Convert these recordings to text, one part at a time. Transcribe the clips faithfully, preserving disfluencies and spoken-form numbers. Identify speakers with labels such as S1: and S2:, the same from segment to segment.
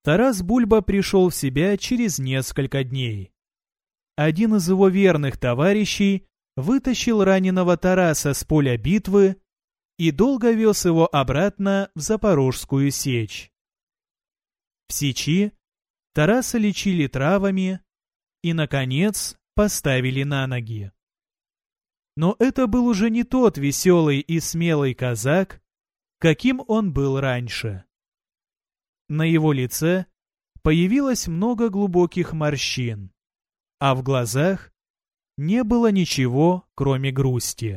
S1: Тарас Бульба пришел в себя через несколько дней. Один из его верных товарищей вытащил раненого Тараса с поля битвы и долго вез его обратно в Запорожскую сечь. В сечи Тараса лечили травами и, наконец, поставили на ноги. Но это был уже не тот веселый и смелый казак, каким он был раньше. На его лице появилось много глубоких морщин, а в глазах не было ничего, кроме грусти.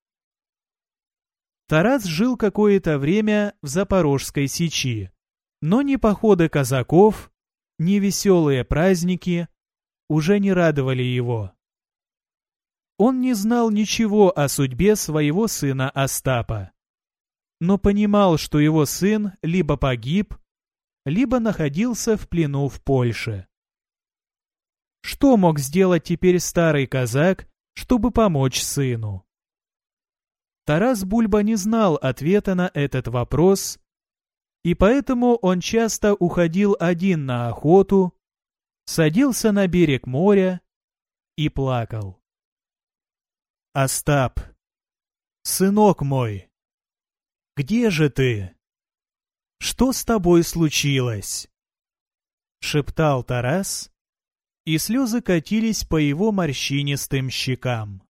S1: Тарас жил какое-то время в Запорожской сечи, но ни походы казаков, ни веселые праздники уже не радовали его. Он не знал ничего о судьбе своего сына Остапа, но понимал, что его сын либо погиб, либо находился в плену в Польше. Что мог сделать теперь старый казак, чтобы помочь сыну? Тарас Бульба не знал ответа на этот вопрос, и поэтому он часто уходил один на охоту, садился на берег моря и плакал. «Остап, сынок мой, где же ты? Что с тобой случилось?» — шептал Тарас, и слезы катились по его морщинистым щекам.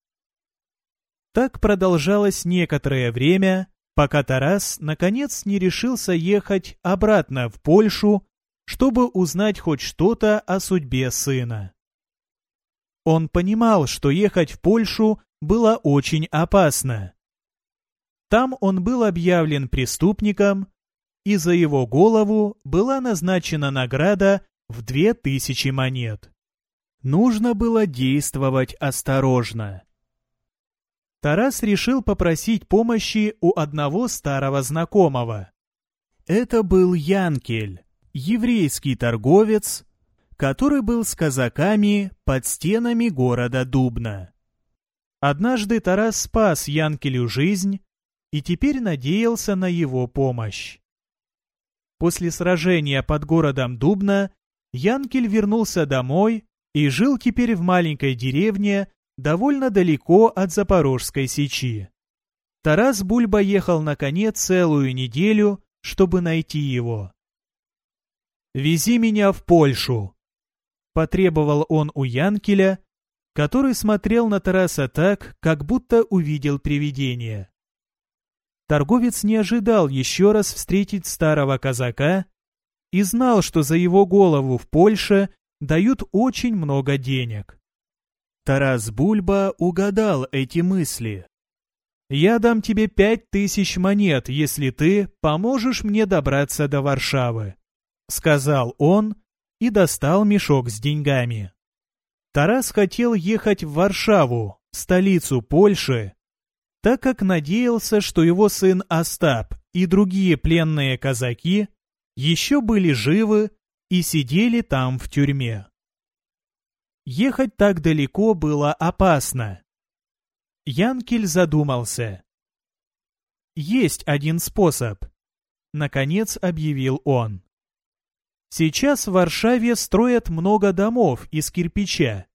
S1: Так продолжалось некоторое время, пока Тарас наконец не решился ехать обратно в Польшу, чтобы узнать хоть что-то о судьбе сына. Он понимал, что ехать в Польшу было очень опасно. Там он был объявлен преступником, и за его голову была назначена награда в две тысячи монет. Нужно было действовать осторожно. Тарас решил попросить помощи у одного старого знакомого. Это был Янкель, еврейский торговец, который был с казаками под стенами города Дубна. Однажды Тарас спас Янкелю жизнь и теперь надеялся на его помощь. После сражения под городом Дубна Янкель вернулся домой и жил теперь в маленькой деревне довольно далеко от Запорожской сечи. Тарас Бульба ехал на коне целую неделю, чтобы найти его. «Вези меня в Польшу», — потребовал он у Янкеля, который смотрел на Тараса так, как будто увидел привидение. Торговец не ожидал еще раз встретить старого казака и знал, что за его голову в Польше дают очень много денег. Тарас Бульба угадал эти мысли. «Я дам тебе пять тысяч монет, если ты поможешь мне добраться до Варшавы», — сказал он и достал мешок с деньгами. Тарас хотел ехать в Варшаву, столицу Польши, так как надеялся, что его сын Остап и другие пленные казаки еще были живы и сидели там в тюрьме. Ехать так далеко было опасно. Янкель задумался. «Есть один способ», — наконец объявил он. «Сейчас в Варшаве строят много домов из кирпича.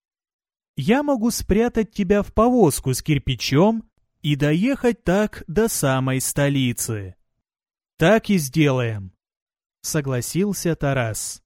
S1: Я могу спрятать тебя в повозку с кирпичом и доехать так до самой столицы». «Так и сделаем», — согласился Тарас.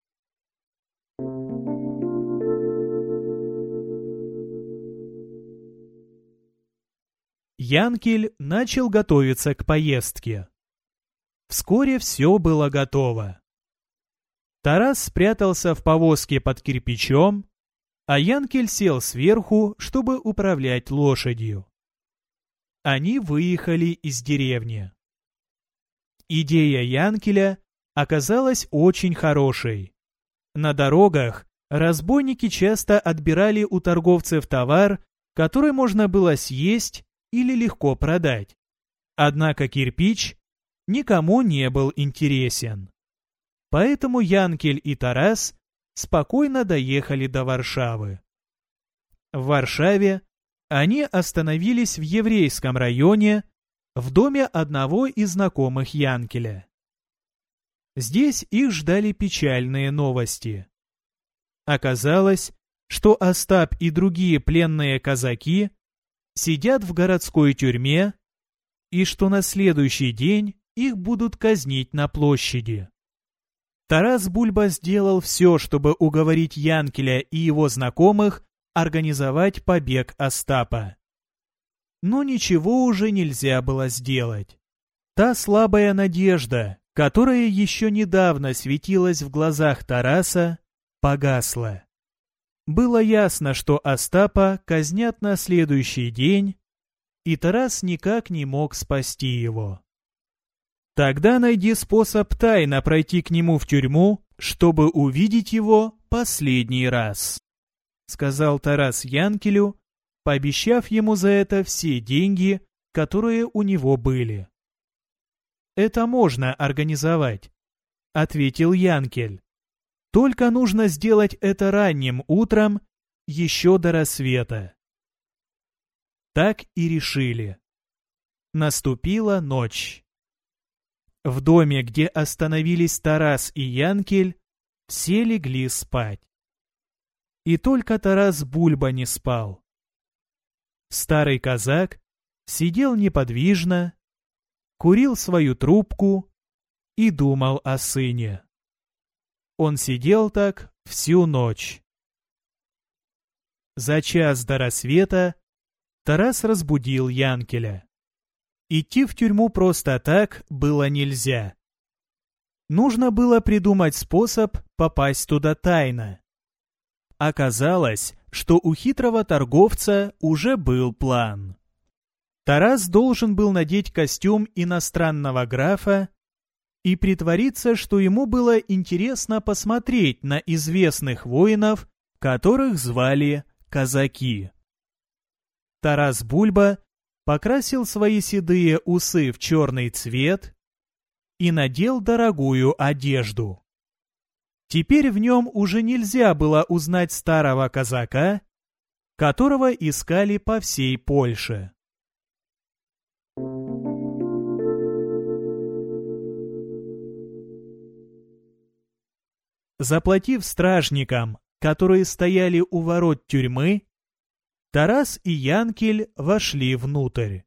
S1: Янкель начал готовиться к поездке. Вскоре все было готово. Тарас спрятался в повозке под кирпичом, а Янкель сел сверху, чтобы управлять лошадью. Они выехали из деревни. Идея Янкеля оказалась очень хорошей. На дорогах разбойники часто отбирали у торговцев товар, который можно было съесть или легко продать. Однако кирпич никому не был интересен. Поэтому Янкель и Тарас спокойно доехали до Варшавы. В Варшаве они остановились в еврейском районе, в доме одного из знакомых Янкеля. Здесь их ждали печальные новости. Оказалось, что Остап и другие пленные казаки сидят в городской тюрьме, и что на следующий день их будут казнить на площади. Тарас Бульба сделал все, чтобы уговорить Янкеля и его знакомых организовать побег Остапа. Но ничего уже нельзя было сделать. Та слабая надежда, которая еще недавно светилась в глазах Тараса, погасла. Было ясно, что Остапа казнят на следующий день, и Тарас никак не мог спасти его. «Тогда найди способ тайно пройти к нему в тюрьму, чтобы увидеть его последний раз», — сказал Тарас Янкелю, пообещав ему за это все деньги, которые у него были. «Это можно организовать», — ответил Янкель. «Только нужно сделать это ранним утром, еще до рассвета». Так и решили. Наступила ночь. В доме, где остановились Тарас и Янкель, все легли спать. И только Тарас Бульба не спал. Старый казак сидел неподвижно, курил свою трубку и думал о сыне. Он сидел так всю ночь. За час до рассвета Тарас разбудил Янкеля. Идти в тюрьму просто так было нельзя. Нужно было придумать способ попасть туда тайно. Оказалось, что у хитрого торговца уже был план. Тарас должен был надеть костюм иностранного графа и притвориться, что ему было интересно посмотреть на известных воинов, которых звали казаки. Тарас Бульба покрасил свои седые усы в черный цвет и надел дорогую одежду. Теперь в нем уже нельзя было узнать старого казака, которого искали по всей Польше. Заплатив стражникам, которые стояли у ворот тюрьмы, Тарас и Янкель вошли внутрь.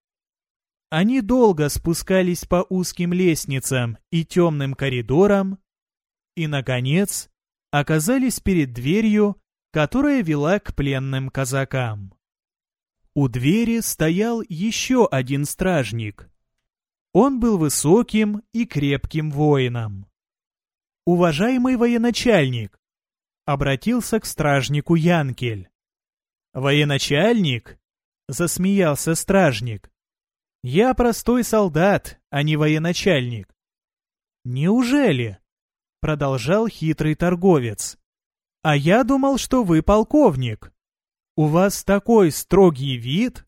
S1: Они долго спускались по узким лестницам и темным коридорам и, наконец, оказались перед дверью, которая вела к пленным казакам. У двери стоял еще один стражник. Он был высоким и крепким воином. «Уважаемый военачальник!» — обратился к стражнику Янкель. «Военачальник?» — засмеялся стражник. «Я простой солдат, а не военачальник». «Неужели?» — продолжал хитрый торговец. «А я думал, что вы полковник. У вас такой строгий вид».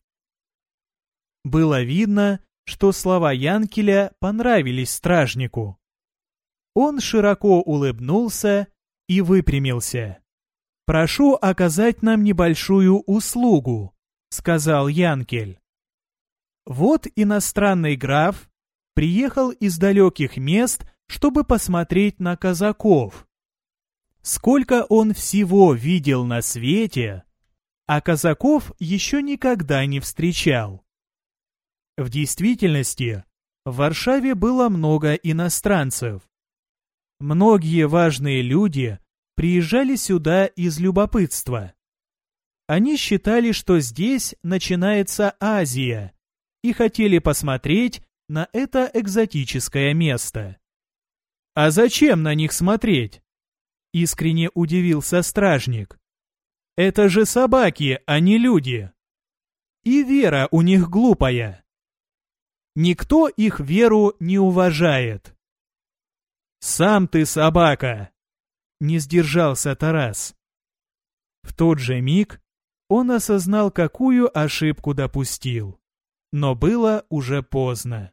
S1: Было видно, что слова Янкеля понравились стражнику. Он широко улыбнулся и выпрямился. «Прошу оказать нам небольшую услугу», — сказал Янкель. «Вот иностранный граф приехал из далеких мест, чтобы посмотреть на казаков. Сколько он всего видел на свете, а казаков еще никогда не встречал. В действительности, в Варшаве было много иностранцев. Многие важные люди приезжали сюда из любопытства. Они считали, что здесь начинается Азия, и хотели посмотреть на это экзотическое место. «А зачем на них смотреть?» — искренне удивился стражник. «Это же собаки, а не люди. И вера у них глупая. Никто их веру не уважает». «Сам ты собака!» — не сдержался Тарас. В тот же миг он осознал, какую ошибку допустил. Но было уже поздно.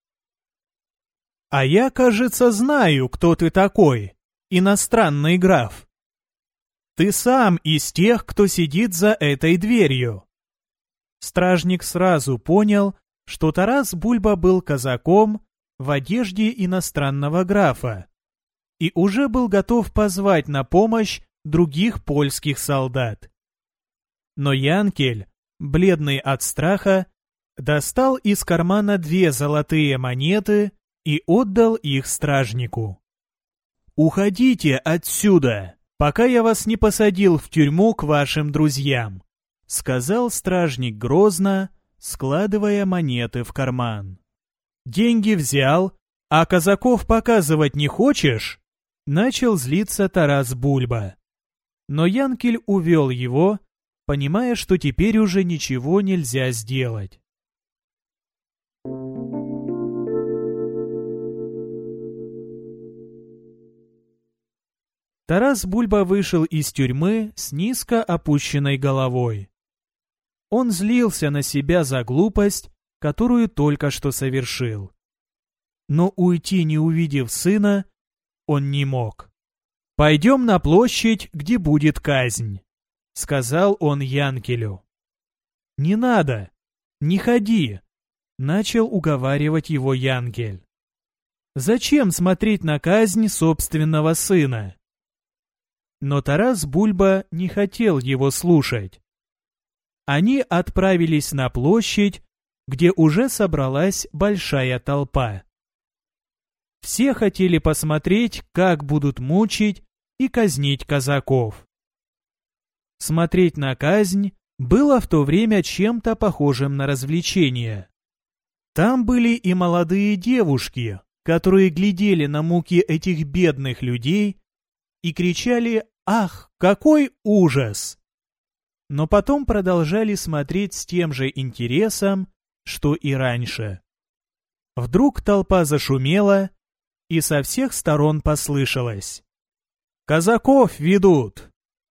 S1: «А я, кажется, знаю, кто ты такой, иностранный граф. Ты сам из тех, кто сидит за этой дверью». Стражник сразу понял, что Тарас Бульба был казаком, в одежде иностранного графа и уже был готов позвать на помощь других польских солдат. Но Янкель, бледный от страха, достал из кармана две золотые монеты и отдал их стражнику. «Уходите отсюда, пока я вас не посадил в тюрьму к вашим друзьям», — сказал стражник грозно, складывая монеты в карман. «Деньги взял, а казаков показывать не хочешь?» — начал злиться Тарас Бульба. Но Янкель увел его, понимая, что теперь уже ничего нельзя сделать. Тарас Бульба вышел из тюрьмы с низко опущенной головой. Он злился на себя за глупость, которую только что совершил. Но уйти, не увидев сына, он не мог. «Пойдем на площадь, где будет казнь», — сказал он Янкелю. «Не надо, не ходи», — начал уговаривать его Янкель. «Зачем смотреть на казнь собственного сына?» Но Тарас Бульба не хотел его слушать. Они отправились на площадь, где уже собралась большая толпа. Все хотели посмотреть, как будут мучить и казнить казаков. Смотреть на казнь было в то время чем-то похожим на развлечение. Там были и молодые девушки, которые глядели на муки этих бедных людей и кричали «Ах, какой ужас!», но потом продолжали смотреть с тем же интересом, что и раньше. Вдруг толпа зашумела, и со всех сторон послышалось: «Казаков ведут!».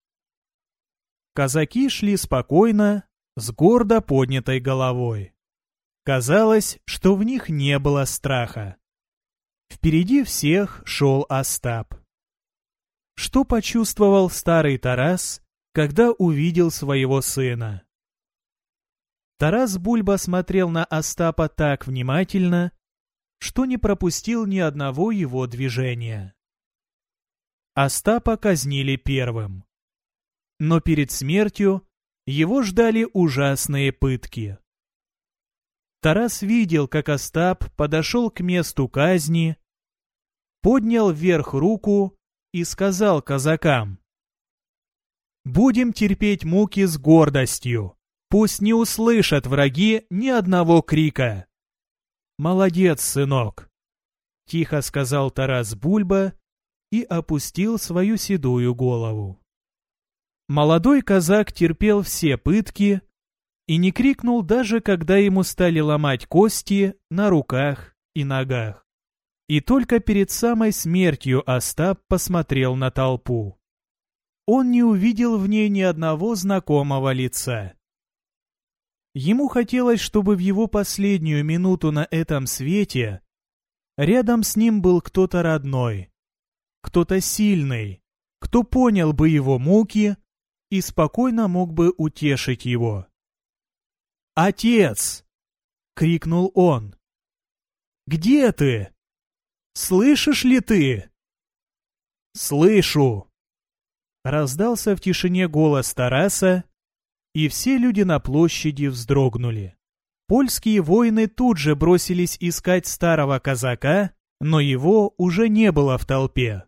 S1: Казаки шли спокойно, с гордо поднятой головой. Казалось, что в них не было страха. Впереди всех шел Остап. Что почувствовал старый Тарас, когда увидел своего сына? Тарас Бульба смотрел на Остапа так внимательно, что не пропустил ни одного его движения. Остапа казнили первым. Но перед смертью его ждали ужасные пытки. Тарас видел, как Остап подошел к месту казни, поднял вверх руку и сказал казакам: «Будем терпеть муки с гордостью, пусть не услышат враги ни одного крика». «Молодец, сынок», — тихо сказал Тарас Бульба и опустил свою седую голову. Молодой казак терпел все пытки и не крикнул даже, когда ему стали ломать кости на руках и ногах. И только перед самой смертью Остап посмотрел на толпу. Он не увидел в ней ни одного знакомого лица. Ему хотелось, чтобы в его последнюю минуту на этом свете рядом с ним был кто-то родной, кто-то сильный, кто понял бы его муки и спокойно мог бы утешить его. «Отец!» — крикнул он. «Где ты? Слышишь ли ты?» «Слышу!» Раздался в тишине голос Тараса, и все люди на площади вздрогнули. Польские воины тут же бросились искать старого казака, но его уже не было в толпе.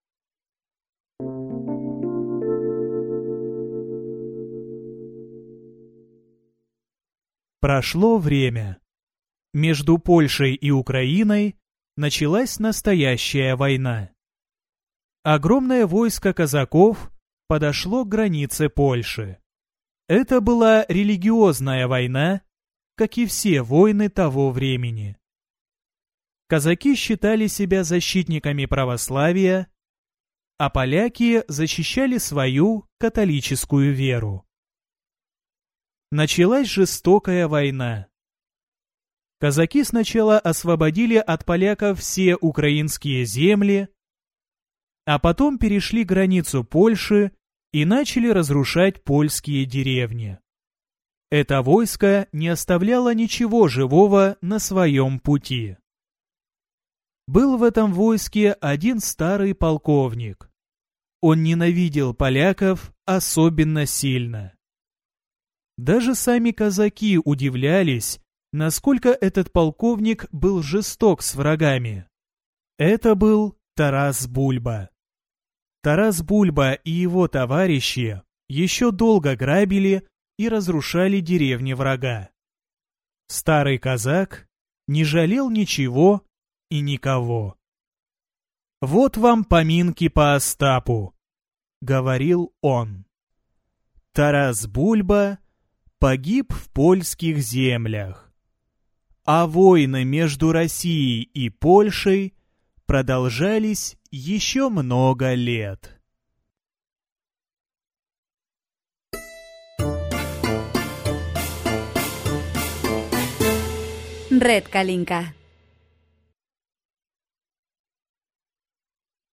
S1: Прошло время. Между Польшей и Украиной началась настоящая война. Огромное войско казаков подошло к границе Польши. Это была религиозная война, как и все войны того времени. Казаки считали себя защитниками православия, а поляки защищали свою католическую веру. Началась жестокая война. Казаки сначала освободили от поляков все украинские земли, а потом перешли границу Польши и начали разрушать польские деревни. Это войско не оставляло ничего живого на своем пути. Был в этом войске один старый полковник. Он ненавидел поляков особенно сильно. Даже сами казаки удивлялись, насколько этот полковник был жесток с врагами. Это был Тарас Бульба. Тарас Бульба и его товарищи еще долго грабили и разрушали деревни врага. Старый казак не жалел ничего и никого. «Вот вам поминки по Остапу», — говорил он. Тарас Бульба погиб в польских землях, а войны между Россией и Польшей продолжались еще много лет.
S2: Red Kalinka.